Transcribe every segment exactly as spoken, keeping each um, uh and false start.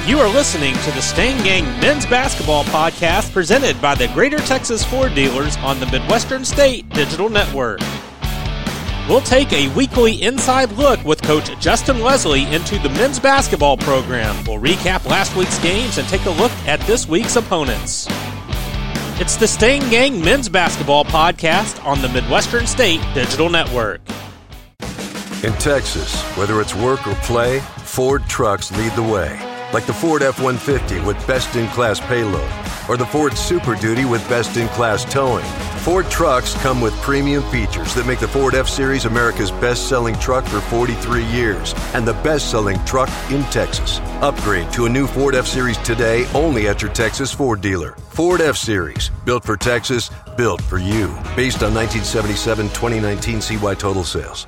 You are listening to the Stain Gang Men's Basketball Podcast presented by the Greater Texas Ford Dealers on the Midwestern State Digital Network. We'll take a weekly inside look with Coach Justin Leslie into the men's basketball program. We'll recap last week's games and take a look at this week's opponents. It's the Stain Gang Men's Basketball Podcast on the Midwestern State Digital Network. In Texas, whether it's work or play, Ford trucks lead the way. Like the Ford F one fifty with best-in-class payload, or the Ford Super Duty with best-in-class towing. Ford trucks come with premium features that make the Ford F-Series America's best-selling truck for forty-three years, and the best-selling truck in Texas. Upgrade to a new Ford F-Series today only at your Texas Ford dealer. Ford F-Series, built for Texas, built for you. Based on nineteen seventy-seven twenty nineteen C Y total sales.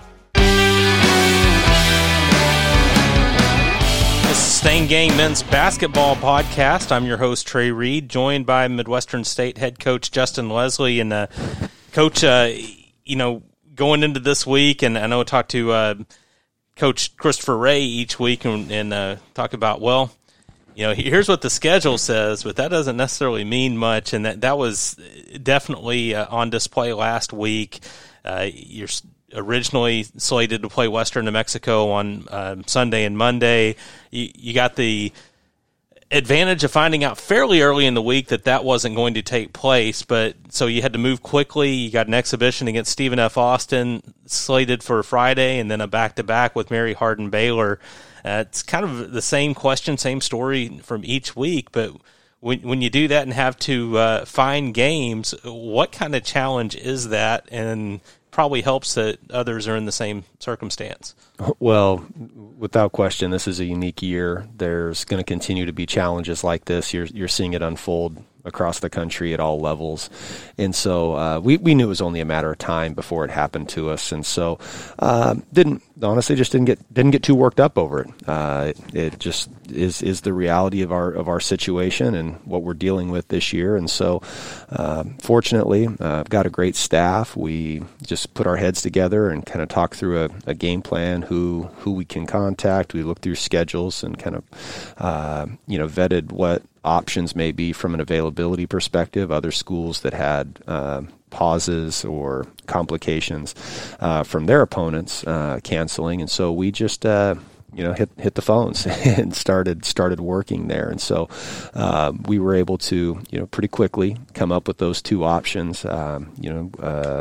Stain Gang Men's Basketball Podcast. I'm your host, Trey Reed, joined by Midwestern State head coach Justin Leslie. And, uh, Coach, uh, you know, going into this week, and I know I talk to uh, Coach Christopher Ray each week and, and uh, talk about, well, you know, here's what the schedule says, but that doesn't necessarily mean much. And that, that was definitely uh, on display last week. Uh, you're originally slated to play Western New Mexico on uh, Sunday and Monday. You, you got the advantage of finding out fairly early in the week that that wasn't going to take place, but so you had to move quickly. You got an exhibition against Stephen F. Austin slated for Friday, and then a back-to-back with Mary Hardin Baylor. Uh, it's kind of the same question, same story from each week, but when when you do that and have to uh, find games, what kind of challenge is that? And probably helps that others are in the same circumstance. Well, without question, this is a unique year. There's going to continue to be challenges like this. You're you're seeing it unfold across the country at all levels. And so uh, we, we knew it was only a matter of time before it happened to us. And so uh, didn't honestly just didn't get didn't get too worked up over it. Uh, it, it just is is the reality of our of our situation and what we're dealing with this year. And so uh, fortunately, uh, I've got a great staff. We just put our heads together and kind of talk through a, a game plan, who who we can contact. We looked through schedules and kind of uh, you know vetted what options may be from an availability perspective, other schools that had uh, pauses or complications uh, from their opponents uh, canceling. And so we just, uh, you know, hit hit the phones and started started working there. And so uh, we were able to, you know, pretty quickly come up with those two options. Um, you know, uh,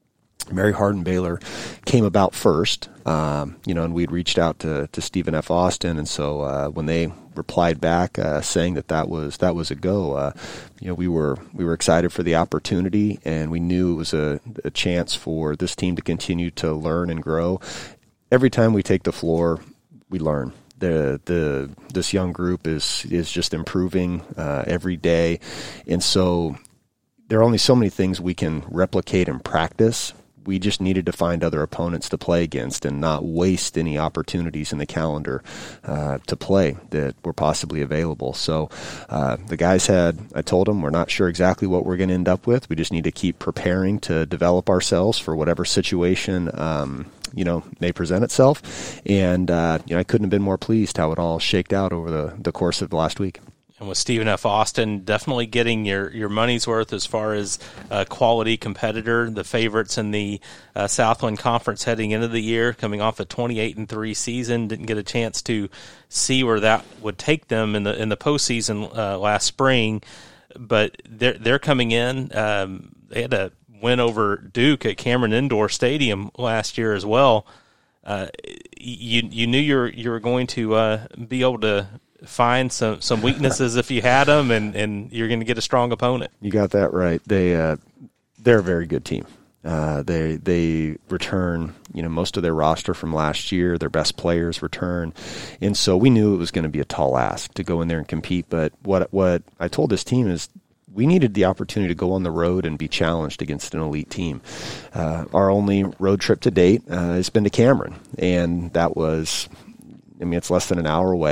Mary Hardin Baylor came about first, um, you know, and we'd reached out to, to Stephen F. Austin. And so uh, when they replied back uh, saying that that was that was a go, uh, you know, we were we were excited for the opportunity, and we knew it was a, a chance for this team to continue to learn and grow. Every time we take the floor, we learn. The the this young group is is just improving uh, every day, and so there are only so many things we can replicate and practice. We just needed to find other opponents to play against and not waste any opportunities in the calendar uh, to play that were possibly available. So uh, the guys had, I told them, we're not sure exactly what we're going to end up with. We just need to keep preparing to develop ourselves for whatever situation um, you know, may present itself. And uh, you know, I couldn't have been more pleased how it all shaked out over the, the course of the last week. And with Stephen F. Austin, definitely getting your, your money's worth as far as a quality competitor, the favorites in the uh, Southland Conference heading into the year, coming off a twenty-eight and three season. Didn't get a chance to see where that would take them in the in the postseason uh, last spring, but they're they're coming in. Um, they had a win over Duke at Cameron Indoor Stadium last year as well. Uh, you you knew you were you were going to uh, be able to find some, some weaknesses if you had them, and, and you're going to get a strong opponent. You got that right. They uh, they're a very good team. Uh, they they return, you know, most of their roster from last year. Their best players return, and so we knew it was going to be a tall ask to go in there and compete. But what what I told this team is, we needed the opportunity to go on the road and be challenged against an elite team. Uh, our only road trip to date uh, has been to Cameron, and that was, I mean, it's less than an hour away.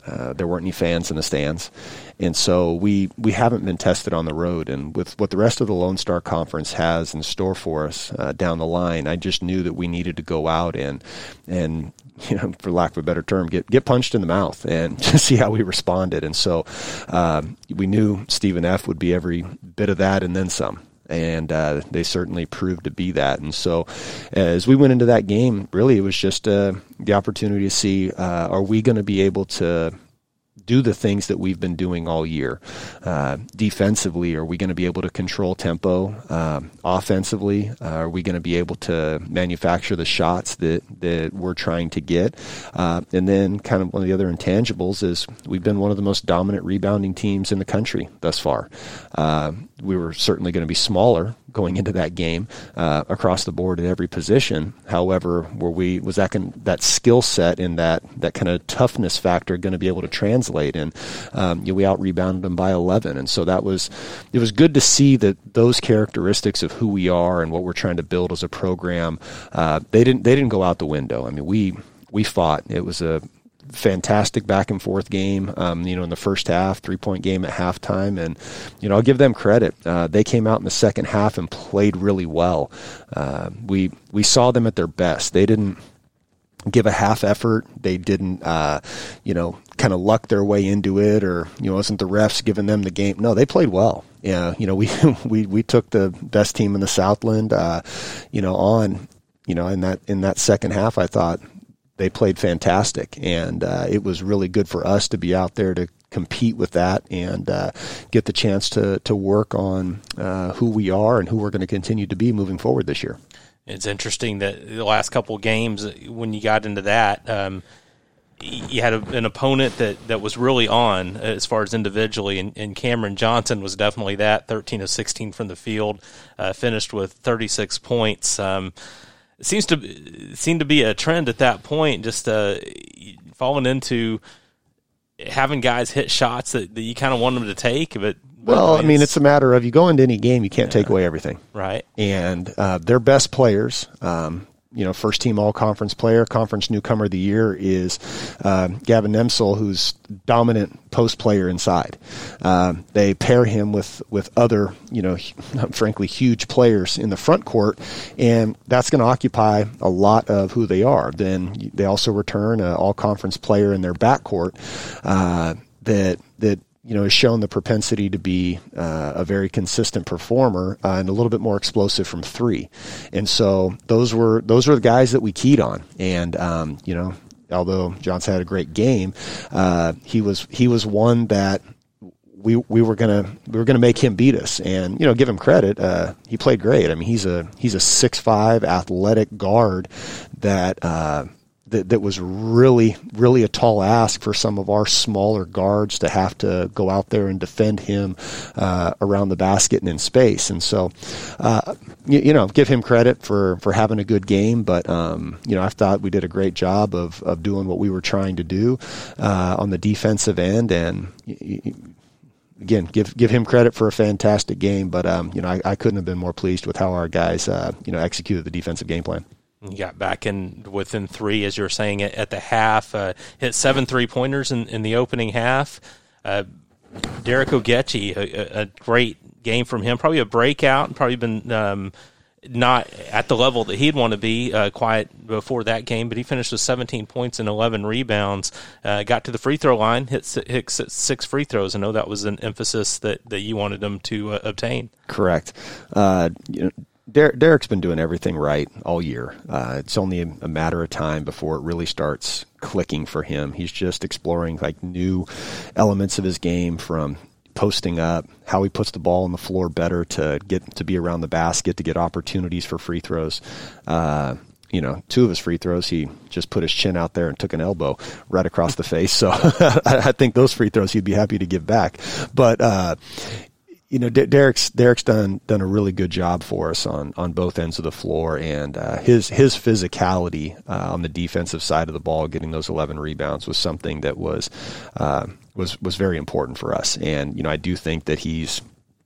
Uh, there weren't any fans in the stands. And so we, we haven't been tested on the road. And with what the rest of the Lone Star Conference has in store for us uh, down the line, I just knew that we needed to go out and, and you know, for lack of a better term, get get punched in the mouth and just see how we responded. And so uh, we knew Stephen F. would be every bit of that and then some. And uh, they certainly proved to be that. And so as we went into that game, really it was just uh, the opportunity to see, uh, are we going to be able to do the things that we've been doing all year? Uh, defensively, are we going to be able to control tempo? Um, offensively, uh, are we going to be able to manufacture the shots that, that we're trying to get? Uh, and then kind of one of the other intangibles is we've been one of the most dominant rebounding teams in the country thus far. Uh, we were certainly going to be smaller going into that game uh, across the board at every position. However, were we was that can, that skill set and that that kind of toughness factor going to be able to translate? And um, you know, we out rebounded them by eleven, and so that was it was good to see that those characteristics of who we are and what we're trying to build as a program, uh, they didn't they didn't go out the window. I mean, we we fought. It was a fantastic back and forth game, um, you know, in the first half, three point game at halftime. And, you know, I'll give them credit. Uh, they came out in the second half and played really well. Uh, we, we saw them at their best. They didn't give a half effort. They didn't, uh, you know, kind of luck their way into it, or, you know, wasn't the refs giving them the game. No, they played well. Yeah. You know, we, we, we took the best team in the Southland, uh, you know, on, you know, in that, in that second half, I thought, they played fantastic, and uh, it was really good for us to be out there to compete with that and uh, get the chance to to work on uh, who we are and who we're going to continue to be moving forward this year. It's interesting that the last couple of games, when you got into that, um, you had a, an opponent that, that was really on as far as individually, and, and Cameron Johnson was definitely that, thirteen of sixteen from the field, uh, finished with thirty-six points. Um, It seems to seem to be a trend at that point, just uh, falling into having guys hit shots that, that you kind of want them to take. But well, I mean, it's a matter of you go into any game, you can't yeah. take away everything, right? And uh, their best players, um, you know, first team all conference player, conference newcomer of the year is uh, Gavin Nemsel, who's dominant post player inside. Uh, they pair him with, with other, you know, frankly, huge players in the front court, and that's going to occupy a lot of who they are. Then they also return an all conference player in their backcourt uh, that that. you know, has shown the propensity to be uh, a very consistent performer uh, and a little bit more explosive from three. And so those were those were the guys that we keyed on. And, um, you know, although Johnson had a great game, uh, he was he was one that we we were gonna we were gonna make him beat us. And, you know, give him credit. Uh, he played great. I mean, he's a he's a six five athletic guard that uh, That, that was really, really a tall ask for some of our smaller guards to have to go out there and defend him uh, around the basket and in space. And so, uh, you, you know, give him credit for, for having a good game. But, um, you know, I thought we did a great job of, of doing what we were trying to do uh, on the defensive end. And, again, give give him credit for a fantastic game. But, um, you know, I, I couldn't have been more pleased with how our guys, uh, you know, executed the defensive game plan. You got back in within three, as you were saying, at, at the half. Uh, hit seven three-pointers in, in the opening half. Uh, Derek Ogechi, a, a great game from him. Probably a breakout. Probably been um, not at the level that he'd want to be uh, quite before that game, but he finished with seventeen points and eleven rebounds. Uh, got to the free throw line, hit six, six free throws. I know that was an emphasis that, that you wanted him to uh, obtain. Correct. Uh, you know, Der- Derek's been doing everything right all year. Uh, it's only a, a matter of time before it really starts clicking for him. He's just exploring like new elements of his game, from posting up, how he puts the ball on the floor better to get to be around the basket, to get opportunities for free throws. Uh, you know, two of his free throws, he just put his chin out there and took an elbow right across the face. So I think those free throws he'd be happy to give back. But, uh, You know, Derek's Derek's done done a really good job for us on, on both ends of the floor, and uh, his his physicality uh, on the defensive side of the ball, getting those eleven rebounds, was something that was uh, was was very important for us. And you know, I do think that he's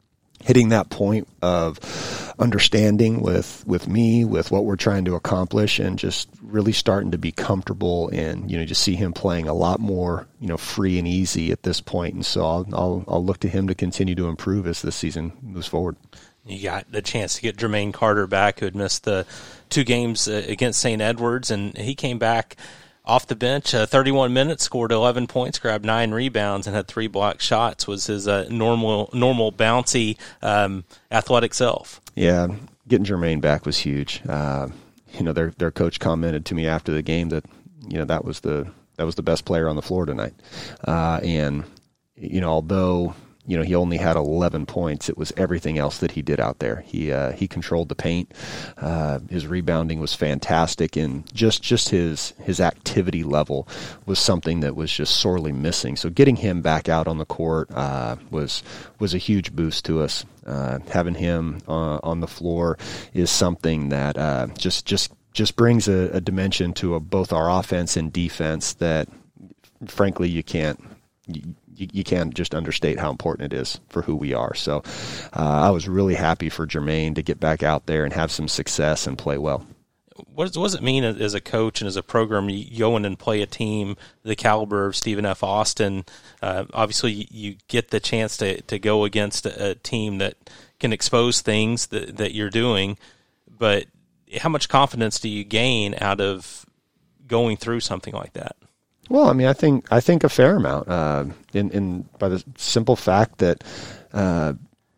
hitting that point of understanding with, with me, with what we're trying to accomplish, and just really starting to be comfortable, and, you know, just see him playing a lot more, you know, free and easy at this point. And so I'll, I'll, I'll look to him to continue to improve as this season moves forward. You got the chance to get Jermaine Carter back, who had missed the two games against Saint Edwards, and he came back off the bench, uh, thirty-one minutes, scored eleven points, grabbed nine rebounds, and had three blocked shots. Was his uh, normal, normal bouncy, um, athletic self. Yeah, getting Jermaine back was huge. Uh, you know, their their coach commented to me after the game that, you know, that was the that was the best player on the floor tonight. Uh, and you know, although, you know, he only had eleven points, it was everything else that he did out there. He uh, he controlled the paint. Uh, his rebounding was fantastic, and just just his his activity level was something that was just sorely missing. So getting him back out on the court uh, was was a huge boost to us. Uh, having him uh, on the floor is something that uh, just just just brings a, a dimension to a, both our offense and defense that, frankly, you can't. You, You, you can't just understate how important it is for who we are. So uh, I was really happy for Jermaine to get back out there and have some success and play well. What does, what does it mean as a coach and as a program, you go in and play a team the caliber of Stephen F. Austin? Uh, obviously, you, you get the chance to, to go against a, a team that can expose things that, that you're doing, but how much confidence do you gain out of going through something like that? Well, I mean, I think I think a fair amount, uh, in, in by the simple fact that uh,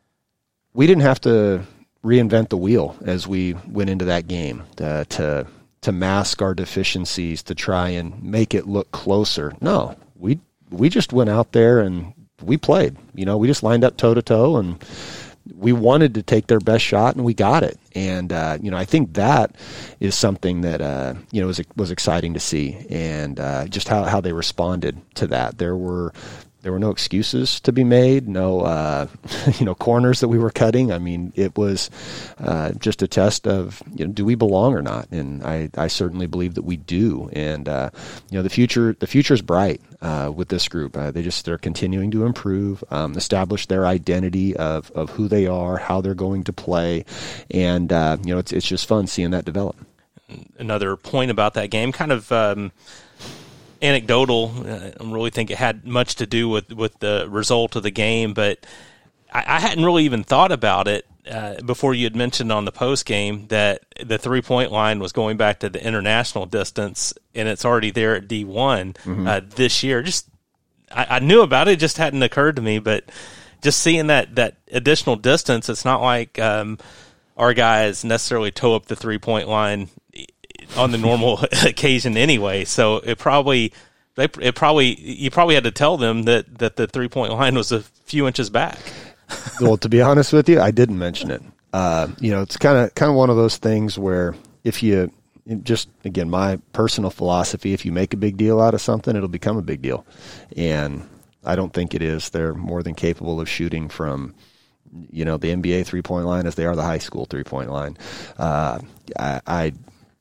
we didn't have to reinvent the wheel as we went into that game uh, to to mask our deficiencies, to try and make it look closer. No, we we just went out there and we played. You know, we just lined up toe to toe, and we wanted to take their best shot, and we got it. And, uh, you know, I think that is something that, uh, you know, was, was exciting to see, and uh, just how, how they responded to that. There were there were no excuses to be made, no, uh, you know, corners that we were cutting. I mean, it was uh, just a test of, you know, do we belong or not? And I, I certainly believe that we do. And, uh, you know, the future the future is bright uh, with this group. Uh, they just, they're continuing to improve, um, establish their identity of, of who they are, how they're going to play. And, uh, you know, it's, it's just fun seeing that develop. Another point about that game, kind of, um, anecdotal. I don't really think it had much to do with, with the result of the game, but I, I hadn't really even thought about it uh, before you had mentioned on the post game that the three point line was going back to the international distance, and it's already there at D one mm-hmm. uh, this year. Just I, I knew about it, it just hadn't occurred to me, but just seeing that that additional distance, it's not like um, our guys necessarily toe up the three point line on the normal occasion anyway. So it probably, they, it probably, you probably had to tell them that, that the three point line was a few inches back. Well, to be honest with you, I didn't mention it. Uh, you know, it's kind of, kind of one of those things where if you just, again, my personal philosophy, if you make a big deal out of something, it'll become a big deal. And I don't think it is. They're more than capable of shooting from, you know, the N B A three point line as they are the high school three point line. Uh, I, I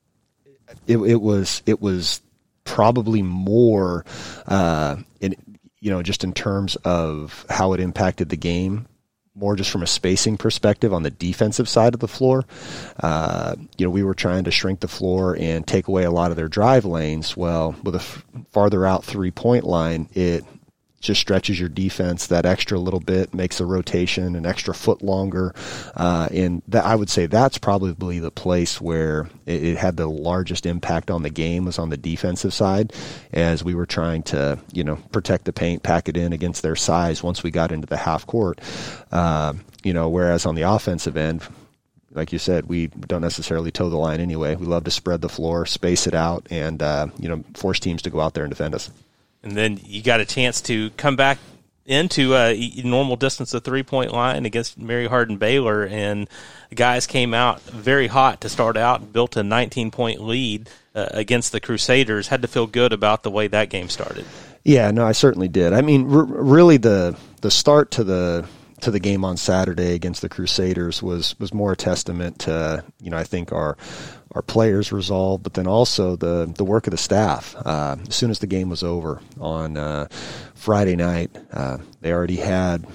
It, it was it was probably more, uh, in, you know, just in terms of how it impacted the game, more just from a spacing perspective on the defensive side of the floor. Uh, you know, we were trying to shrink the floor and take away a lot of their drive lanes. Well, with a f- farther out three-point line, it just stretches your defense that extra little bit, makes a rotation an extra foot longer. Uh, and that, I would say that's probably the place where it, it had the largest impact on the game, was on the defensive side, as we were trying to, you know, protect the paint, pack it in against their size once we got into the half court. Uh, you know, whereas on the offensive end, like you said, we don't necessarily toe the line anyway. We love to spread the floor, space it out, and, uh, you know, force teams to go out there and defend us. And then you got a chance to come back into a normal distance of three-point line against Mary Hardin Baylor, and the guys came out very hot to start out and built a nineteen-point lead uh, against the Crusaders. Had to feel good about the way that game started. Yeah, no, I certainly did. I mean, r- really the the start to the to the game on Saturday against the Crusaders was was more a testament to, you know, I think our our players' resolve, but then also the the work of the staff. Uh, as soon as the game was over on uh, Friday night, uh, they already had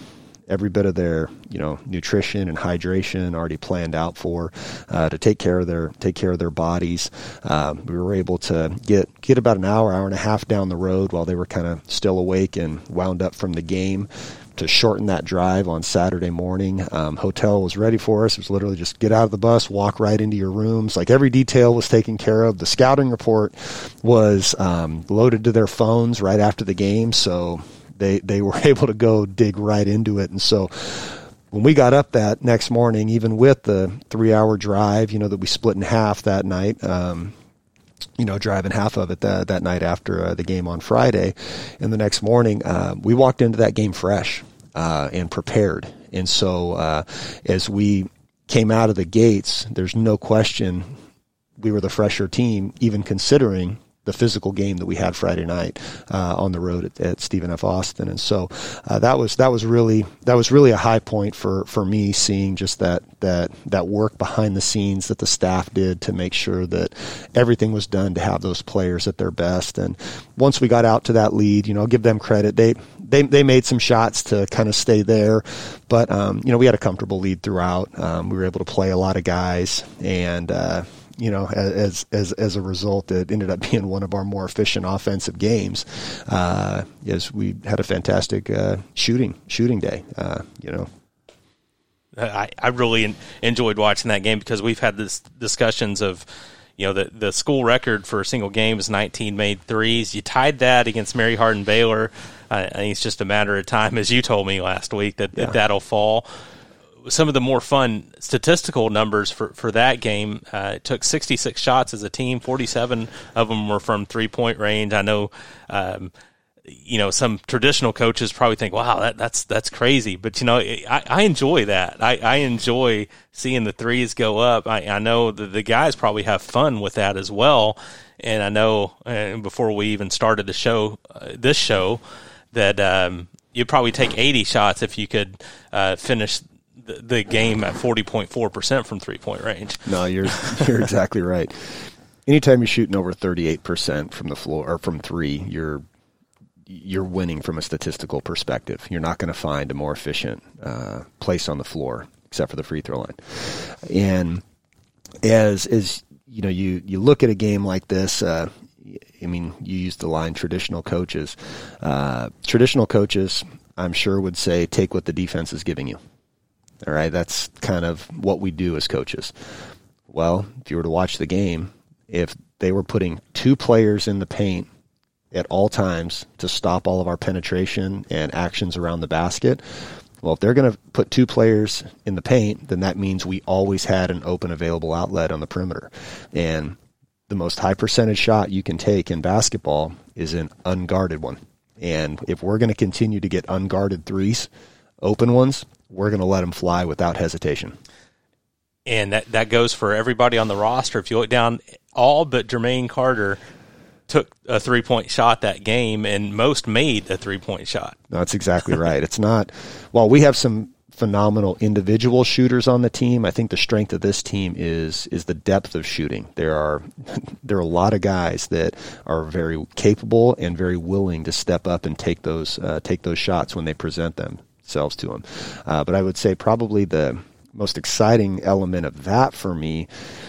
every bit of their, you know, nutrition and hydration already planned out for, uh, to take care of their, take care of their bodies. Um, we were able to get, get about an hour, hour and a half down the road while they were kind of still awake and wound up from the game to shorten that drive on Saturday morning. Um, hotel was ready for us. It was literally just get out of the bus, walk right into your rooms. Like every detail was taken care of. The scouting report was, um, loaded to their phones right after the game. So, They they were able to go dig right into it. And so when we got up that next morning, even with the three-hour drive, you know, that we split in half that night, um, you know, driving half of it that, that night after uh, the game on Friday, and the next morning, uh, we walked into that game fresh uh, and prepared. And so uh, as we came out of the gates, there's no question we were the fresher team, even considering the physical game that we had Friday night uh, on the road at, at Stephen F. Austin. And so uh, that was that was really that was really a high point for, for me, seeing just that that that work behind the scenes that the staff did to make sure that everything was done to have those players at their best. And once we got out to that lead, you know, I'll give them credit. They they they made some shots to kind of stay there, but um, you know, we had a comfortable lead throughout. Um, we were able to play a lot of guys, and uh, you know, as as as a result, it ended up being one of our more efficient offensive games. Uh, as we had a fantastic uh, shooting shooting day. Uh, you know, I I really enjoyed watching that game because we've had this discussions of, you know, the the school record for a single game is nineteen made threes. You tied that against Mary Hardin Baylor. I think it's just a matter of time, as you told me last week, that, yeah. that that'll fall. Some of the more fun statistical numbers for, for that game, uh, it took sixty-six shots as a team. forty-seven of them were from three-point range. I know, um, you know, some traditional coaches probably think, wow, that, that's that's crazy. But, you know, I, I enjoy that. I, I enjoy seeing the threes go up. I, I know that the guys probably have fun with that as well. And I know uh, before we even started the show, uh, this show, that um, you'd probably take eighty shots if you could uh, finish the, the game at forty point four percent from three-point range. No, you're you're exactly right. Anytime you're shooting over thirty-eight percent from the floor or from three, you're you're winning from a statistical perspective. You're not going to find a more efficient uh, place on the floor except for the free throw line. And as as you know, you you look at a game like this. Uh, I mean, you used the line traditional coaches. Uh, traditional coaches, I'm sure, would say, take what the defense is giving you. All right, that's kind of what we do as coaches. Well, if you were to watch the game, if they were putting two players in the paint at all times to stop all of our penetration and actions around the basket, well, if they're going to put two players in the paint, then that means we always had an open available outlet on the perimeter. And the most high percentage shot you can take in basketball is an unguarded one. And if we're going to continue to get unguarded threes, open ones, we're going to let them fly without hesitation. And that, that goes for everybody on the roster. If you look down, all but Jermaine Carter took a three-point shot that game, and most made a three-point shot. No, that's exactly right. It's not – while we have some phenomenal individual shooters on the team, I think the strength of this team is is the depth of shooting. There are there are a lot of guys that are very capable and very willing to step up and take those uh, take those shots when they present themselves to them. Uh, but I would say probably the most exciting element of that for me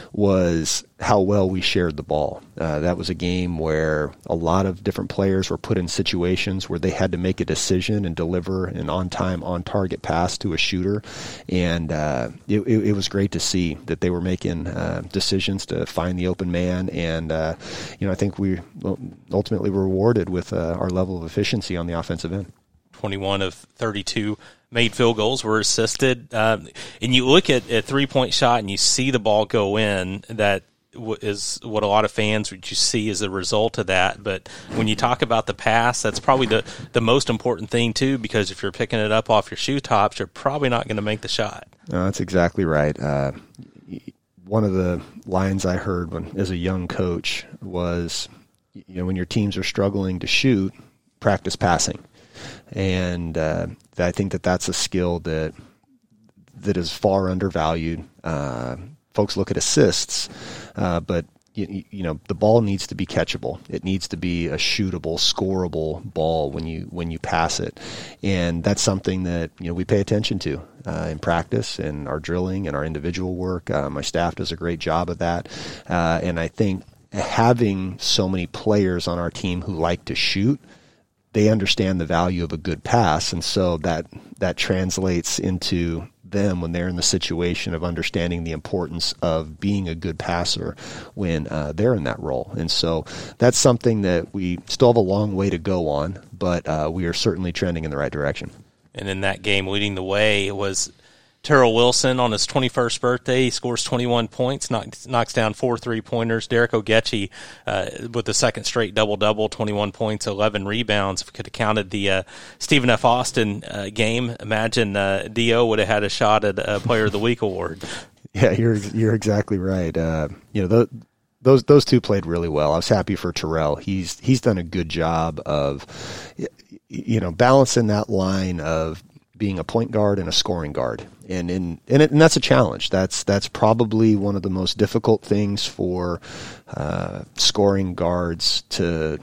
was how well we shared the ball. Uh, that was a game where a lot of different players were put in situations where they had to make a decision and deliver an on-time, on-target pass to a shooter. And uh, it, it, it was great to see that they were making uh, decisions to find the open man. And, uh, you know, I think we ultimately were rewarded with uh, our level of efficiency on the offensive end. twenty-one of thirty-two made field goals were assisted. Um, and you look at a three-point shot and you see the ball go in. That is what a lot of fans would you see as a result of that. But when you talk about the pass, that's probably the, the most important thing too, because if you're picking it up off your shoe tops, you're probably not going to make the shot. No, that's exactly right. Uh, one of the lines I heard when as a young coach was, you know, when your teams are struggling to shoot, practice passing. And uh, I think that that's a skill that that is far undervalued. Uh, folks look at assists, uh, but You, you know, the ball needs to be catchable. It needs to be a shootable, scoreable ball when you when you pass it, and that's something that you know we pay attention to uh, in practice and our drilling and our individual work. Uh, my staff does a great job of that, uh, and I think having so many players on our team who like to shoot, they understand the value of a good pass, and so that that translates into them when they're in the situation of understanding the importance of being a good passer when uh, they're in that role. And so that's something that we still have a long way to go on, but uh, we are certainly trending in the right direction. And in that game, leading the way was Terrell Wilson on his twenty-first birthday. He scores twenty-one points, knocks, knocks down four three-pointers. Derek Ogechi uh, with the second straight double-double, twenty-one points, eleven rebounds. If we could have counted the uh, Stephen F. Austin uh, game, imagine uh, D O would have had a shot at a Player of the Week award. Yeah, you're you're exactly right. Uh, you know, the, those those two played really well. I was happy for Terrell. He's he's done a good job of, you know, balancing that line of being a point guard and a scoring guard. And in, and, it, and that's a challenge. That's that's probably one of the most difficult things for uh, scoring guards to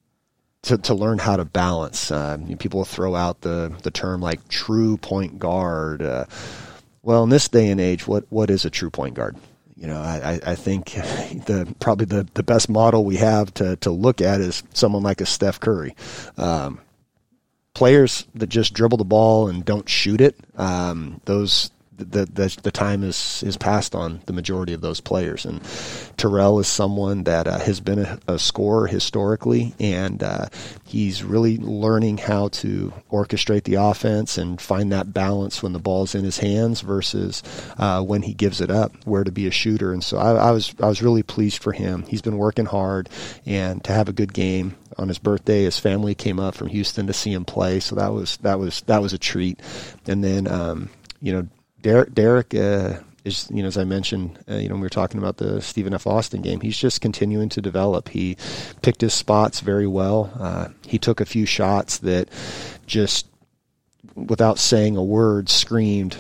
to to learn how to balance. Uh, people throw out the, the term like true point guard. Uh, well, in this day and age, what what is a true point guard? You know, I, I think the probably the, the best model we have to to look at is someone like a Steph Curry. Um, Players that just dribble the ball and don't shoot it, um, those the, the the time is is passed on the majority of those players. And Terrell is someone that uh, has been a, a scorer historically, and uh, he's really learning how to orchestrate the offense and find that balance when the ball's in his hands versus uh, when he gives it up, where to be a shooter. And so I, I was I was really pleased for him. He's been working hard, and to have a good game on his birthday, his family came up from Houston to see him play, so that was that was that was a treat. And then um, you know, Derek, Derek uh, is, you know, as I mentioned, uh, you know, when we were talking about the Stephen F. Austin game, he's just continuing to develop. He picked his spots very well. Uh, he took a few shots that just, without saying a word, screamed,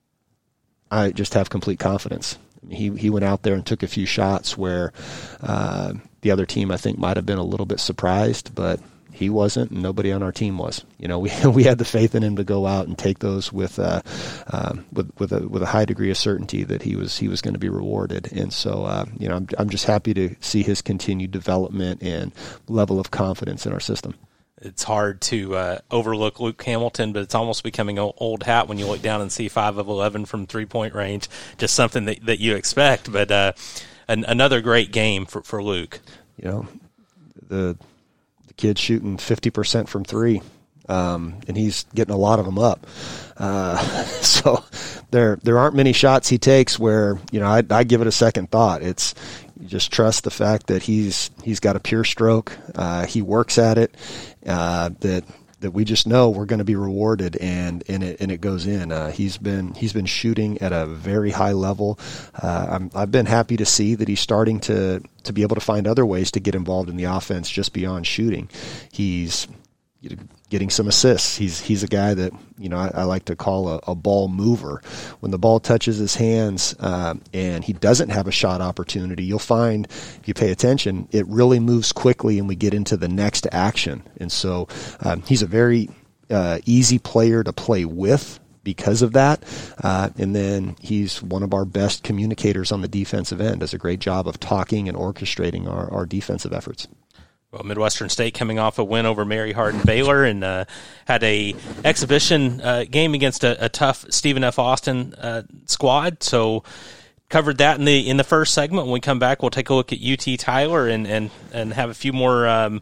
I just have complete confidence. He he went out there and took a few shots where uh, the other team, I think, might have been a little bit surprised, but he wasn't, and nobody on our team was. You know, we we had the faith in him to go out and take those with uh, uh, with with a with a high degree of certainty that he was he was going to be rewarded. And so, uh, you know, I'm I'm just happy to see his continued development and level of confidence in our system. It's hard to uh, overlook Luke Hamilton, but it's almost becoming an old hat when you look down and see five of eleven from three-point range, just something that, that you expect. But uh, an, another great game for, for Luke. You know, the the kid's shooting fifty percent from three, um, and he's getting a lot of them up. Uh, so there there aren't many shots he takes where, you know, I, I give it a second thought. It's you just trust the fact that he's he's got a pure stroke. Uh, he works at it. Uh, that that we just know we're going to be rewarded, and, and it and it goes in. Uh, he's been he's been shooting at a very high level. Uh, I'm, I've been happy to see that he's starting to to be able to find other ways to get involved in the offense just beyond shooting. He's getting some assists. He's he's a guy that, you know, I, I like to call a, a ball mover. When the ball touches his hands uh, and he doesn't have a shot opportunity, you'll find, if you pay attention, it really moves quickly and we get into the next action. And so um, he's a very uh, easy player to play with because of that. Uh, and then he's one of our best communicators on the defensive end, does a great job of talking and orchestrating our, our defensive efforts. Well, Midwestern State coming off a win over Mary Hardin Baylor, and uh, had a exhibition uh, game against a, a tough Stephen F. Austin uh, squad. So covered that in the in the first segment. When we come back, we'll take a look at U T Tyler and and, and have a few more um,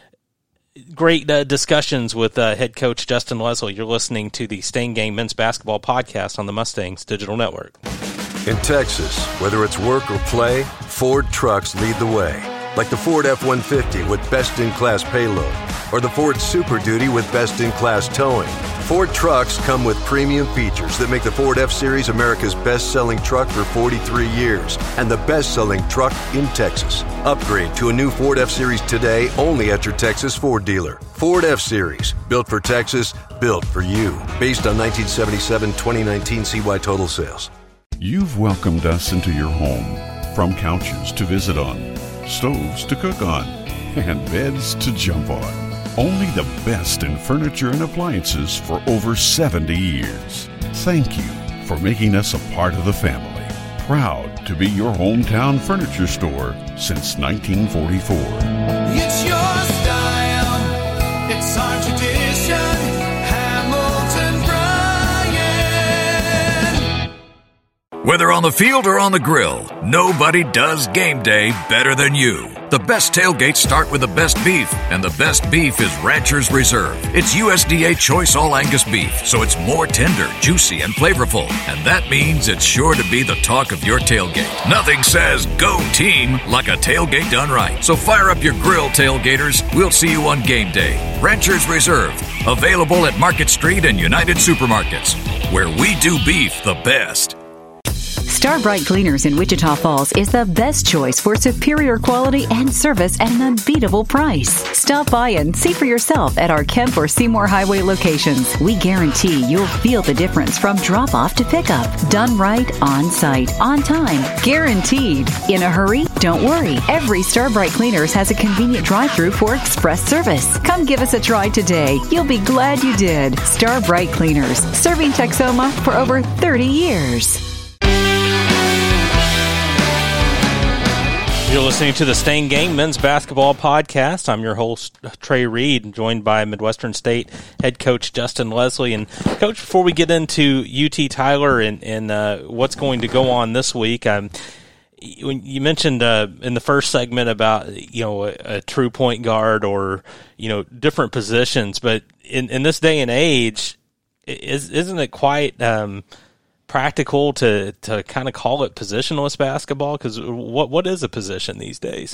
great uh, discussions with uh, head coach Justin Leslie. You're listening to the Stain Gang Men's Basketball Podcast on the Mustangs Digital Network. In Texas, whether it's work or play, Ford trucks lead the way. Like the Ford F one fifty with best-in-class payload, or the Ford Super Duty with best-in-class towing. Ford trucks come with premium features that make the Ford F-Series America's best-selling truck for forty-three years, and the best-selling truck in Texas. Upgrade to a new Ford F-Series today only at your Texas Ford dealer. Ford F-Series, built for Texas, built for you. Based on nineteen seventy-seven twenty nineteen C Y total sales. You've welcomed us into your home, from couches to visit on, stoves to cook on, and beds to jump on. Only the best in furniture and appliances for over seventy years. Thank you for making us a part of the family. Proud to be your hometown furniture store since nineteen forty-four. It's your style, it's our tradition, Hamilton Bryan. Whether on the field or on the grill, nobody does game day better than you. The best tailgates start with the best beef, and the best beef is Rancher's Reserve. It's U S D A Choice All Angus beef, so it's more tender, juicy, and flavorful. And that means it's sure to be the talk of your tailgate. Nothing says go team like a tailgate done right. So fire up your grill, tailgaters. We'll see you on game day. Rancher's Reserve, available at Market Street and United Supermarkets, where we do beef the best. Starbright Cleaners in Wichita Falls is the best choice for superior quality and service at an unbeatable price. Stop by and see for yourself at our Kemp or Seymour Highway locations. We guarantee you'll feel the difference from drop-off to pickup. Done right, on site, on time, guaranteed. In a hurry? Don't worry. Every Starbright Cleaners has a convenient drive-thru for express service. Come give us a try today. You'll be glad you did. Starbright Cleaners, serving Texoma for over thirty years. You're listening to the Stain Gang Men's Basketball Podcast. I'm your host, Trey Reed, joined by Midwestern State head coach Justin Leslie. And, Coach, before we get into U T Tyler and, and uh, what's going to go on this week, um, when you mentioned uh, in the first segment about, you know, a, a true point guard or, you know, different positions. But in, in this day and age, is, isn't it quite um, – practical to, to kind of call it positionless basketball? Because what what is a position these days?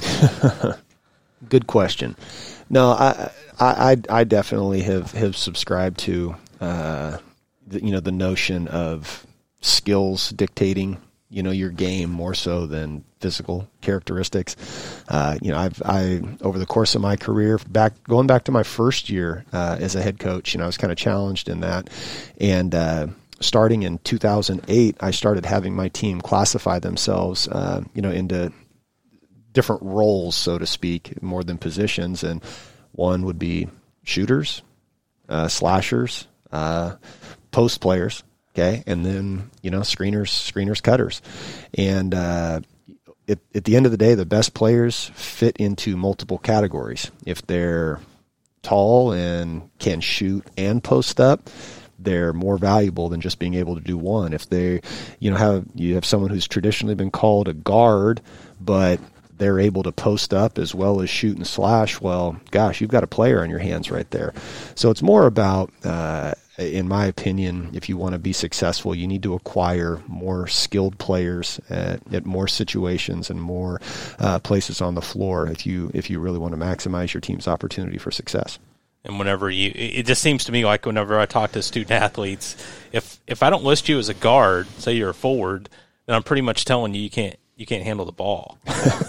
Good question. No, I I I definitely have, have subscribed to uh, the, you know the notion of skills dictating you know your game more so than physical characteristics. Uh, you know, I've I over the course of my career, back going back to my first year uh, as a head coach, you know, I was kind of challenged in that, and uh, starting in two thousand eight, I started having my team classify themselves, uh, you know, into different roles, so to speak, more than positions. And one would be shooters, uh, slashers, uh, post players, okay, and then you know screeners, screeners, cutters. And uh, it, at the end of the day, the best players fit into multiple categories. If they're tall and can shoot and post up, they're more valuable than just being able to do one. If they, you know, have you have someone who's traditionally been called a guard, but they're able to post up as well as shoot and slash, well, gosh, you've got a player on your hands right there. So it's more about, uh, in my opinion, if you want to be successful, you need to acquire more skilled players at, at more situations and more uh, places on the floor if you if you really want to maximize your team's opportunity for success. And whenever you, it just seems to me like whenever I talk to student athletes, if if I don't list you as a guard, say you're a forward, then I'm pretty much telling you you can't you can't handle the ball.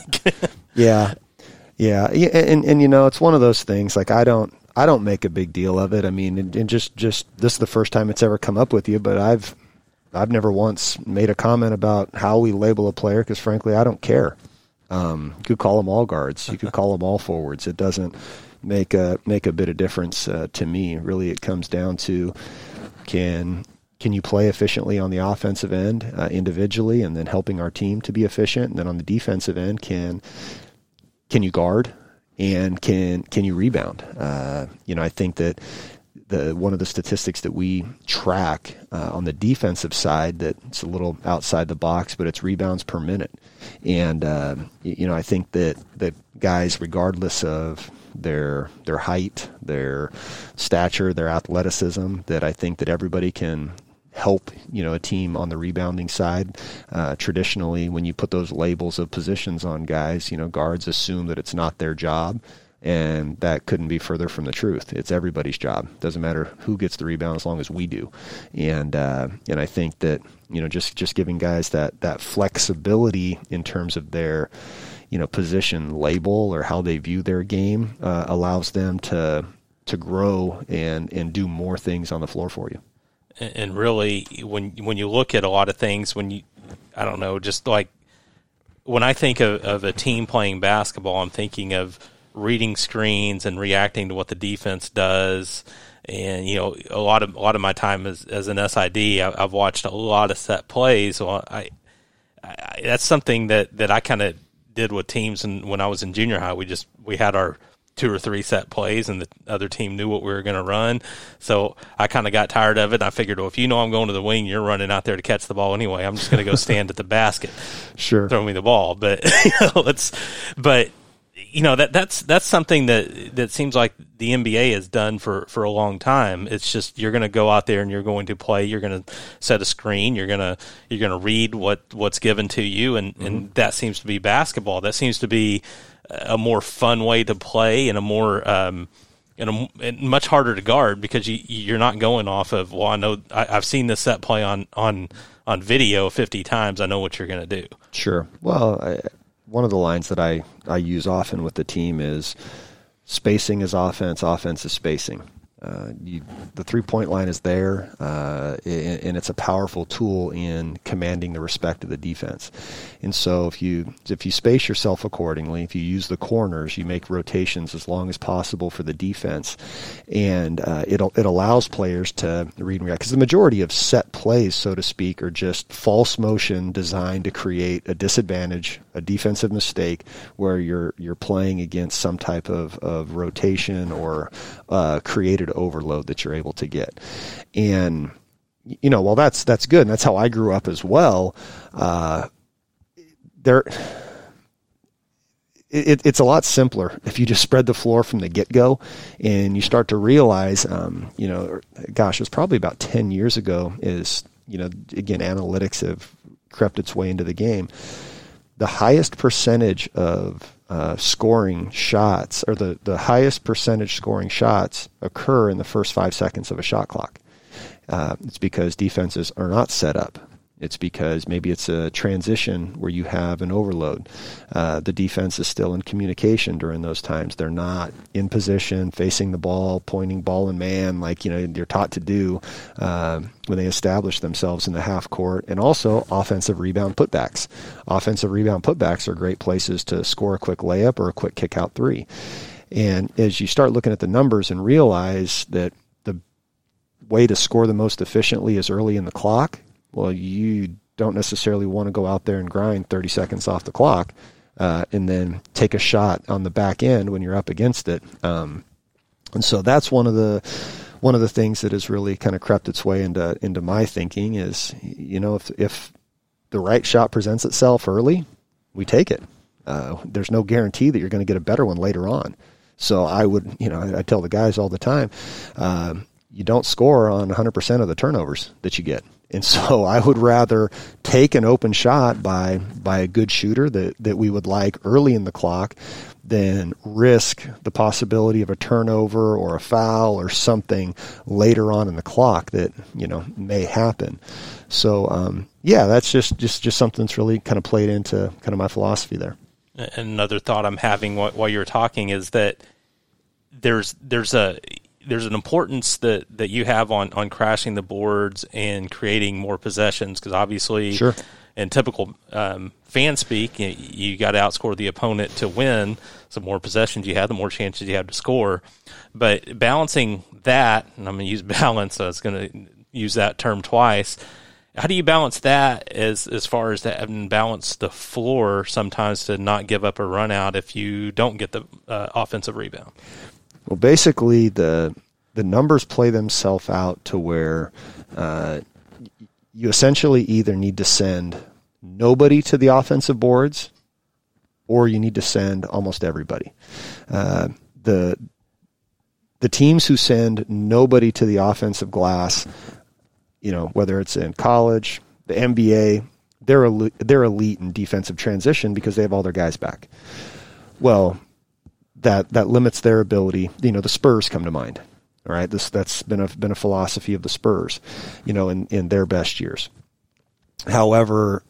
yeah, yeah, and and you know it's one of those things. Like I don't I don't make a big deal of it. I mean, and, and just just this is the first time it's ever come up with you, but I've I've never once made a comment about how we label a player because frankly I don't care. Um, you could call them all guards, you could call them all forwards. It doesn't make a make a bit of difference uh, to me. Really, it comes down to can can you play efficiently on the offensive end uh, individually, and then helping our team to be efficient, and then on the defensive end, can can you guard and can can you rebound? Uh, you know, I think that the one of the statistics that we track uh, on the defensive side that's a little outside the box, but it's rebounds per minute, and uh, you know, I think that that guys, regardless of their their height, their stature, their athleticism, that I think that everybody can help, you know, a team on the rebounding side. Uh, traditionally, when you put those labels of positions on guys, you know, guards assume that it's not their job, and that couldn't be further from the truth. It's everybody's job. Doesn't matter who gets the rebound as long as we do. And uh, and I think that, you know, just just giving guys that that flexibility in terms of their, you know, position label or how they view their game uh, allows them to to grow and and do more things on the floor for you. And really, when when you look at a lot of things, when you, I don't know, just like when I think of, of a team playing basketball, I'm thinking of reading screens and reacting to what the defense does. And, you know, a lot of a lot of my time as, as an S I D, I, I've watched a lot of set plays. So I, I that's something that, that I kind of did with teams. And when I was in junior high, we just we had our two or three set plays, and the other team knew what we were going to run. So I kind of got tired of it. And I figured, well, if you know I'm going to the wing, you're running out there to catch the ball anyway. I'm just going to go stand at the basket, sure, throw me the ball. But you know, it's but. You know, that that's that's something that, that seems like the N B A has done for, for a long time. It's just you're going to go out there and you're going to play. You're going to set a screen. You're going to you're going to read what, what's given to you, and, mm-hmm. and that seems to be basketball. That seems to be a more fun way to play, and a more um, and, a, and much harder to guard, because you you're not going off of, well, I know I, I've seen this set play on on on video fifty times. I know what you're going to do. Sure. Well, I, one of the lines that I, I use often with the team is spacing is offense, offense is spacing. Uh, you, the three-point line is there, uh, and, and it's a powerful tool in commanding the respect of the defense. And so if you if you space yourself accordingly, if you use the corners, you make rotations as long as possible for the defense, and uh, it it allows players to read and react. Because the majority of set plays, so to speak, are just false motion designed to create a disadvantage, a defensive mistake, where you're you're playing against some type of, of rotation or uh, created overload that you're able to get. And you know, while that's that's good, and that's how I grew up as well, uh, there it, it's a lot simpler if you just spread the floor from the get-go, and you start to realize, um, you know, gosh, it was probably about ten years ago, is, you know, again, analytics have crept its way into the game. The highest percentage of Uh, scoring shots, or the, the highest percentage scoring shots, occur in the first five seconds of a shot clock. Uh, it's because defenses are not set up. It's because maybe it's a transition where you have an overload. Uh, the defense is still in communication during those times. They're not in position, facing the ball, pointing ball and man, like, you know, they're taught to do uh, when they establish themselves in the half court. And also offensive rebound putbacks. Offensive rebound putbacks are great places to score a quick layup or a quick kick out three. And as you start looking at the numbers and realize that the way to score the most efficiently is early in the clock, well, you don't necessarily want to go out there and grind thirty seconds off the clock uh, and then take a shot on the back end when you're up against it. Um, and so that's one of the one of the things that has really kind of crept its way into into my thinking is, you know, if if the right shot presents itself early, we take it. Uh, there's no guarantee that you're going to get a better one later on. So I would, you know, I, I tell the guys all the time, um, you don't score on one hundred percent of the turnovers that you get. And so I would rather take an open shot by by a good shooter that, that we would like early in the clock than risk the possibility of a turnover or a foul or something later on in the clock that, you know, may happen. So, um, yeah, that's just, just, just something that's really kind of played into kind of my philosophy there. Another thought I'm having while you're talking is that there's there's a there's an importance that, that you have on, on crashing the boards and creating more possessions, because obviously, sure, in typical um, fan speak, you, you got to outscore the opponent to win. So the more possessions you have, the more chances you have to score. But balancing that, and I'm going to use balance, so I was going to use that term twice. How do you balance that as as far as that, and balance the floor sometimes to not give up a run out if you don't get the uh, offensive rebound? Well, basically, the the numbers play themselves out to where uh, you essentially either need to send nobody to the offensive boards, or you need to send almost everybody. Uh, the the teams who send nobody to the offensive glass, you know, whether it's in college, the N B A, they're elite, they're elite in defensive transition because they have all their guys back. Well, that that limits their ability. You know, the Spurs come to mind. All right, this that's been a been a philosophy of the Spurs, you know, in, in their best years. However,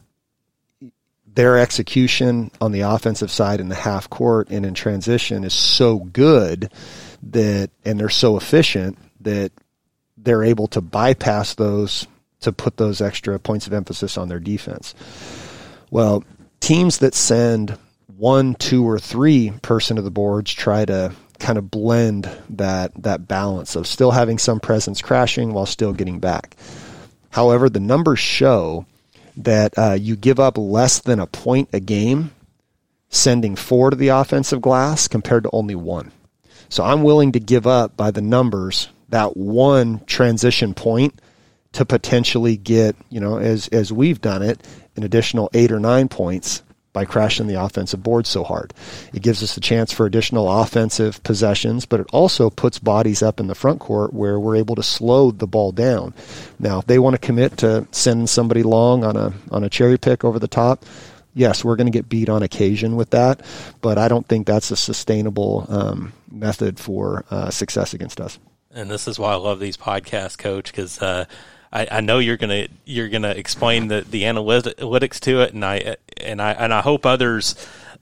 their execution on the offensive side in the half court and in transition is so good that, and they're so efficient that they're able to bypass those to put those extra points of emphasis on their defense. Well, teams that send one, two, or three person to the boards try to kind of blend that that balance of still having some presence crashing while still getting back. However, the numbers show that uh, you give up less than a point a game sending four to the offensive glass compared to only one. So I'm willing to give up by the numbers that one transition point to potentially get, you know, as as we've done it, an additional eight or nine points by crashing the offensive board so hard. It gives us a chance for additional offensive possessions, but it also puts bodies up in the front court where we're able to slow the ball down. Now, if they want to commit to sending somebody long on a on a cherry pick over the top, yes, we're going to get beat on occasion with that, but I don't think that's a sustainable um, method for uh, success against us. And this is why I love these podcasts, Coach, because uh, I, I know you're gonna you're gonna explain the, the analytics to it, and I and I and I hope others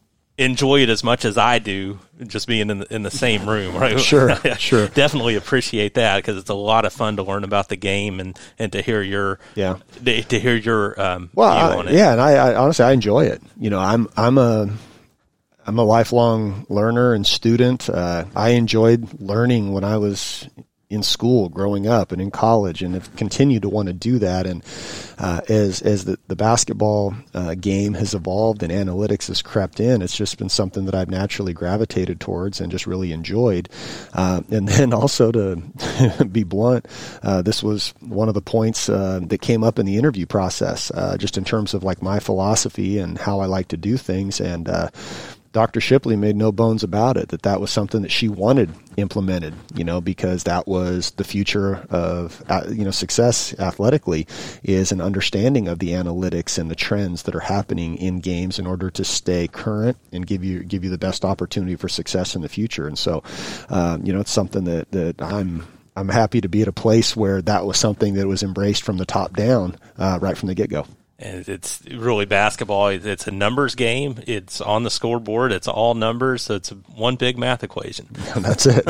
enjoy it as much as I do, just being in the, in the same room. Right? Sure, sure. Definitely appreciate that because it's a lot of fun to learn about the game and, and to hear your yeah to, to hear your um, well view I, on it. Yeah, and I, I honestly I enjoy it. You know, I'm I'm a I'm a lifelong learner and student. Uh, I enjoyed learning when I was in school growing up and in college, and have continued to want to do that. And uh, as as the, the basketball uh, game has evolved and analytics has crept in, it's just been something that I've naturally gravitated towards and just really enjoyed. Uh, and then also, to be blunt, uh, this was one of the points uh, that came up in the interview process, uh, just in terms of like my philosophy and how I like to do things. And uh, Doctor Shipley made no bones about it, that that was something that she wanted implemented, you know, because that was the future of, uh, you know, success athletically, is an understanding of the analytics and the trends that are happening in games in order to stay current and give you give you the best opportunity for success in the future. And so, um, you know, it's something that, that I'm I'm happy to be at a place where that was something that was embraced from the top down, uh, right from the get-go. And it's really basketball. It's a numbers game. It's on the scoreboard. It's all numbers. So it's one big math equation. And that's it.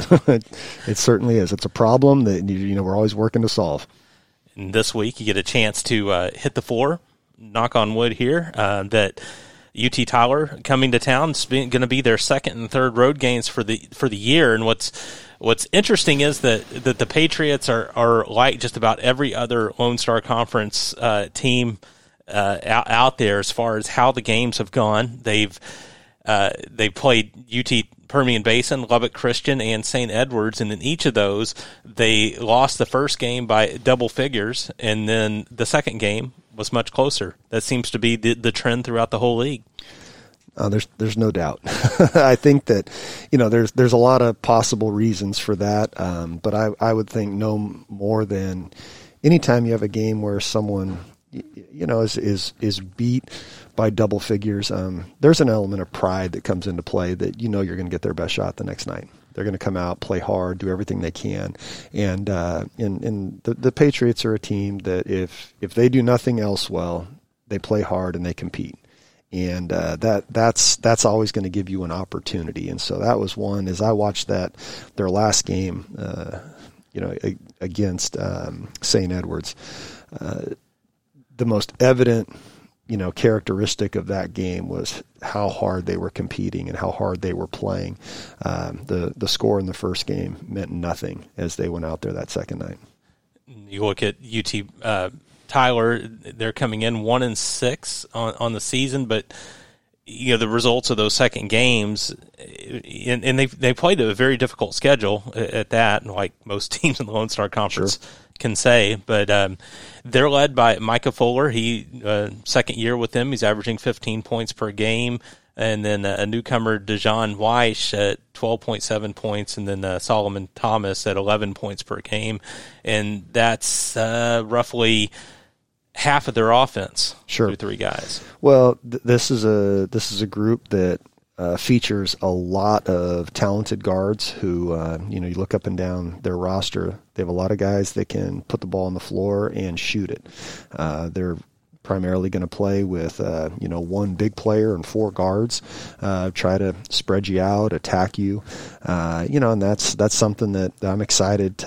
It certainly is. It's a problem that, you know, we're always working to solve. And this week you get a chance to uh, hit the floor, knock on wood here, uh, that U T Tyler coming to town. It's going to be their second and third road games for the for the year. And what's what's interesting is that, that the Patriots are, are like just about every other Lone Star Conference uh, team Uh, out, out there as far as how the games have gone. They've uh, they played U T Permian Basin, Lubbock Christian, and Saint Edwards, and in each of those, they lost the first game by double figures, and then the second game was much closer. That seems to be the, the trend throughout the whole league. Uh, there's there's no doubt. I think that, you know, there's there's a lot of possible reasons for that, um, but I I would think no more than anytime you have a game where someone, you know, is, is, is beat by double figures, um, there's an element of pride that comes into play that, you know, you're going to get their best shot the next night. They're going to come out, play hard, do everything they can. And, uh, and, and the, the Patriots are a team that if, if they do nothing else well, they play hard and they compete. And, uh, that, that's, that's always going to give you an opportunity. And so that was one, as I watched that, their last game, uh, you know, against, um, Saint Edwards, uh, the most evident, you know, characteristic of that game was how hard they were competing and how hard they were playing. Um, the the score in the first game meant nothing as they went out there that second night. You look at U T uh, Tyler; they're coming in one and six on, on the season, but you know the results of those second games, and, and they they played a very difficult schedule at that, like most teams in the Lone Star Conference. Sure. Can say, but um, they're led by Micah Fuller. He uh, second year with them, he's averaging fifteen points per game, and then uh, a newcomer Dejan Weiss at twelve point seven points, and then uh, Solomon Thomas at eleven points per game, and that's uh, roughly half of their offense. Sure, through three guys. Well, th- this is a this is a group that Uh, features a lot of talented guards who, uh, you know, you look up and down their roster. They have a lot of guys that can put the ball on the floor and shoot it. Uh, they're primarily going to play with, uh, you know, one big player and four guards, uh, try to spread you out, attack you, uh, you know, and that's that's something that I'm excited to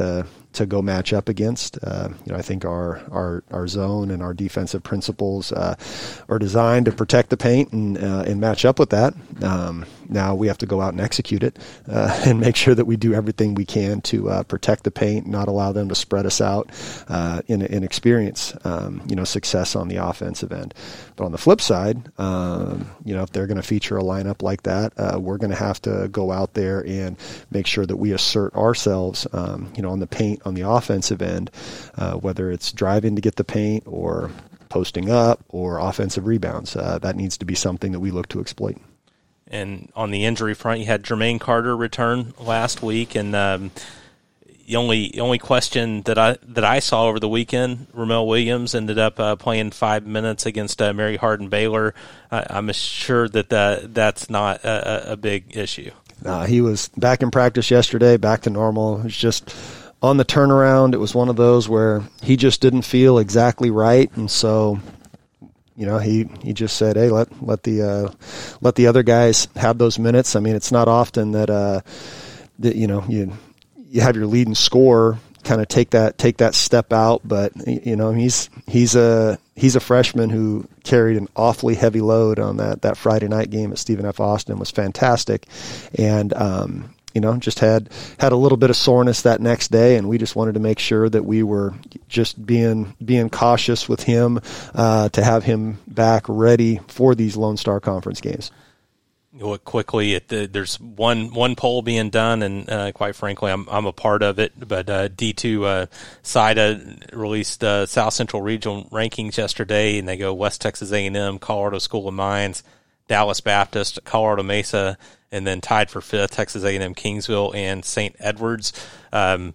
to go match up against. Uh, you know, I think our our our zone and our defensive principles uh, are designed to protect the paint and uh, and match up with that. Um, now we have to go out and execute it uh, and make sure that we do everything we can to uh, protect the paint, not allow them to spread us out, uh, and, and experience um, you know success on the offensive end. But on the flip side, um, you know, if they're going to feature a lineup like that, uh, we're going to have to go out there and make sure that we assert ourselves, um, you know, on the paint on the offensive end, uh, whether it's driving to get the paint or posting up or offensive rebounds. Uh, that needs to be something that we look to exploit. And on the injury front, you had Jermaine Carter return last week, and um, the only the only question that I that I saw over the weekend, Ramel Williams ended up uh, playing five minutes against uh, Mary Hardin Baylor. I, I'm sure that the, that's not a, a big issue. Uh, he was back in practice yesterday, back to normal. It was just on the turnaround. It was one of those where he just didn't feel exactly right, and so. You know, he, he just said, "Hey, let let the uh, let the other guys have those minutes." I mean, it's not often that uh, that you know you you have your leading scorer kind of take that take that step out, but you know he's he's a he's a freshman who carried an awfully heavy load on that that Friday night game at Stephen F. Austin. Was fantastic, and um, you know just had had a little bit of soreness that next day, and we just wanted to make sure that we were just being being cautious with him uh, to have him back ready for these Lone Star Conference games. You look quickly at the, there's one one poll being done, and uh, quite frankly, I'm I'm a part of it. But uh, D two uh, S I D A released uh, South Central Regional rankings yesterday, and they go West Texas A and M, Colorado School of Mines, Dallas Baptist, Colorado Mesa, and then tied for fifth, Texas A and M Kingsville and Saint Edwards. Um,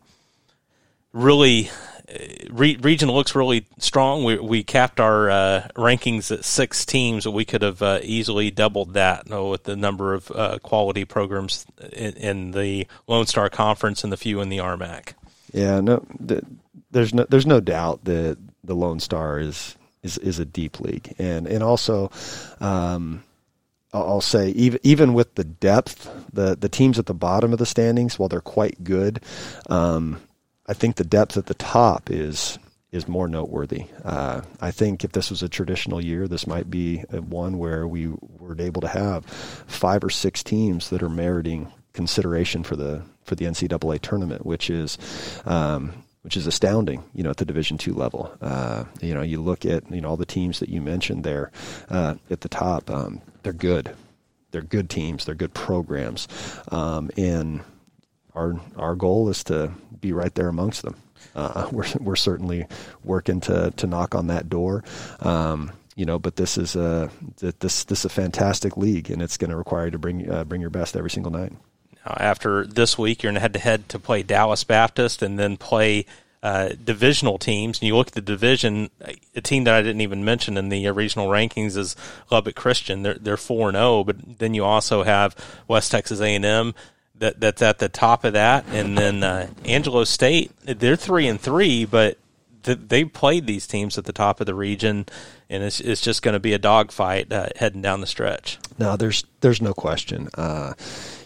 really, re- region looks really strong. We we capped our uh, rankings at six teams, but we could have uh, easily doubled that, you know, with the number of uh, quality programs in, in the Lone Star Conference and the few in the R M A C. Yeah, no, the, there's no there's no doubt that the Lone Star is is, is a deep league, and and also. Um, I'll say even even with the depth, the the teams at the bottom of the standings, while they're quite good, um, I think the depth at the top is is more noteworthy. Uh, I think if this was a traditional year, this might be one where we were able to have five or six teams that are meriting consideration for the for the N C double A tournament, which is. Um, which is astounding, you know, at the Division two level. Uh, you know, you look at, you know, all the teams that you mentioned there uh, at the top, um, they're good. They're good teams. They're good programs. Um, and our our goal is to be right there amongst them. Uh, we're we're certainly working to to knock on that door. Um, you know, but this is a this this is a fantastic league, and it's going to require you to bring uh, bring your best every single night. After this week, you're going to head-to-head to play Dallas Baptist and then play uh, divisional teams. And you look at the division, a team that I didn't even mention in the regional rankings is Lubbock Christian. They're they're four and oh, but then you also have West Texas A and M that that's at the top of that, and then uh, Angelo State. They're three and three, but th- they played these teams at the top of the region, and it's it's just going to be a dogfight uh, heading down the stretch. No, there's there's no question. Uh,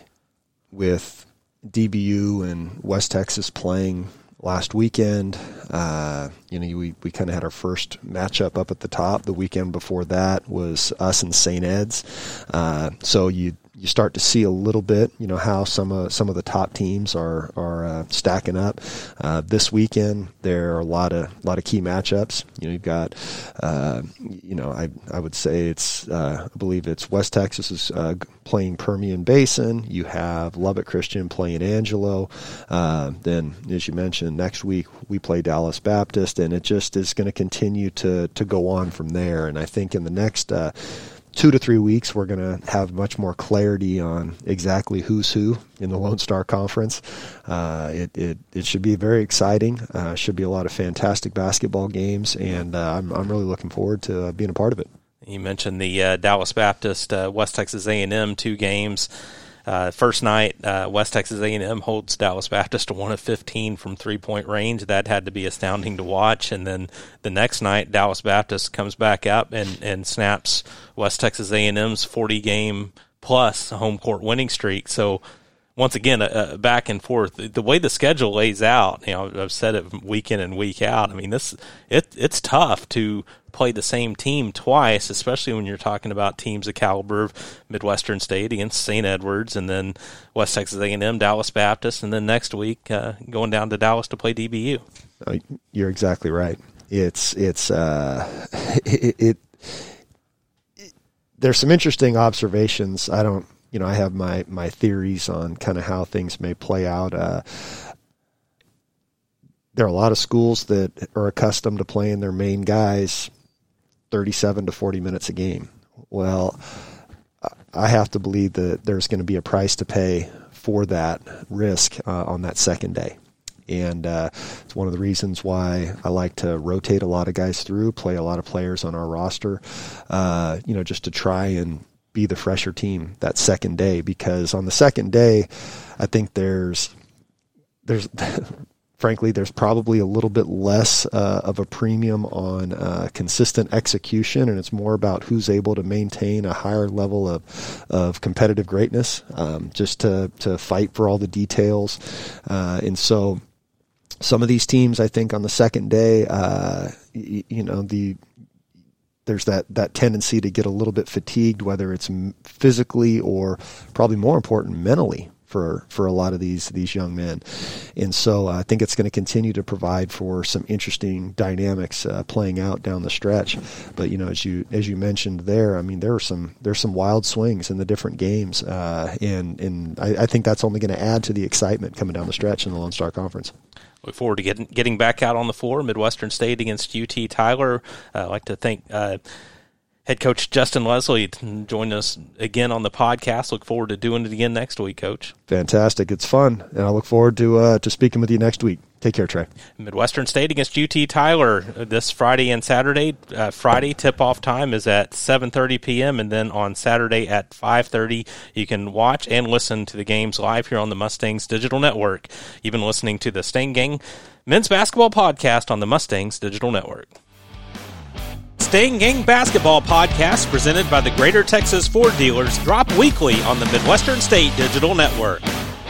with D B U and West Texas playing last weekend, uh, you know, we, we kind of had our first matchup up at the top. The weekend before that was us and Saint Ed's. Uh, so you you start to see a little bit, you know, how some of some of the top teams are are uh, stacking up. Uh, this weekend there are a lot of a lot of key matchups. You know, you've got, uh, you know, I I would say it's uh, I believe it's West Texas is uh, playing Permian Basin. You have Lubbock Christian playing Angelo. Uh, then, as you mentioned, next week we play Dallas Baptist, and it just is going to continue to to go on from there. And I think in the next Uh, two to three weeks, we're going to have much more clarity on exactly who's who in the Lone Star Conference. Uh, it, it it should be very exciting. Uh, should be a lot of fantastic basketball games, and uh, I'm I'm really looking forward to uh, being a part of it. You mentioned the uh, Dallas Baptist, uh, West Texas A and M, two games. Uh, first night, uh, West Texas A and M holds Dallas Baptist to one of fifteen from three-point range. That had to be astounding to watch. And then the next night, Dallas Baptist comes back up and, and snaps West Texas A and M's forty-game plus home court winning streak. So once again, uh, back and forth. The way the schedule lays out, you know, I've said it week in and week out. I mean, this it it's tough to play the same team twice, especially when you're talking about teams the caliber of Midwestern State against Saint Edwards, and then West Texas A and M, Dallas Baptist, and then next week uh, going down to Dallas to play D B U. Uh, you're exactly right. It's it's uh, it, it, it. There's some interesting observations. I don't, you know, I have my my theories on kind of how things may play out. Uh, there are a lot of schools that are accustomed to playing their main guys thirty-seven to forty minutes a game. Well, I have to believe that there's going to be a price to pay for that risk uh, on that second day. And uh, it's one of the reasons why I like to rotate a lot of guys through, play a lot of players on our roster, uh, you know, just to try and be the fresher team that second day. Because on the second day, I think there's, there's frankly, there's probably a little bit less uh, of a premium on uh, consistent execution, and it's more about who's able to maintain a higher level of of competitive greatness, um, just to to fight for all the details. Uh, and so some of these teams, I think, on the second day, uh, you, you know, the there's that, that tendency to get a little bit fatigued, whether it's physically or probably more important, mentally, for for a lot of these these young men. And so uh, I think it's going to continue to provide for some interesting dynamics uh, playing out down the stretch. But, you know, as you as you mentioned there, I mean, there are some there's some wild swings in the different games, uh, and and I, I think that's only going to add to the excitement coming down the stretch in the Lone Star Conference. Look forward to getting getting back out on the floor. Midwestern State against U T Tyler. Uh, I'd like to thank uh, head coach Justin Leslie to join us again on the podcast. Look forward to doing it again next week, Coach. Fantastic. It's fun, and I look forward to uh, to speaking with you next week. Take care, Trey. Midwestern State against U T Tyler this Friday and Saturday. Uh, Friday tip-off time is at seven thirty p.m., and then on Saturday at five thirty, you can watch and listen to the games live here on the Mustangs Digital Network. You've been listening to the Stang Gang Men's Basketball Podcast on the Mustangs Digital Network. Stang Gang Basketball Podcast presented by the Greater Texas Ford Dealers drop weekly on the Midwestern State Digital Network.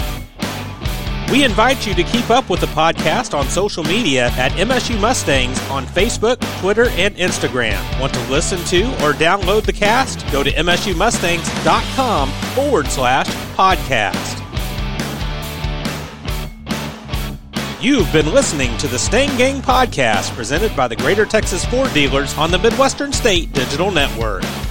We invite you to keep up with the podcast on social media at M S U Mustangs on Facebook, Twitter, and Instagram. Want to listen to or download the cast? Go to msumustangs.com forward slash podcast. You've been listening to the Stang Gang Podcast presented by the Greater Texas Ford Dealers on the Midwestern State Digital Network.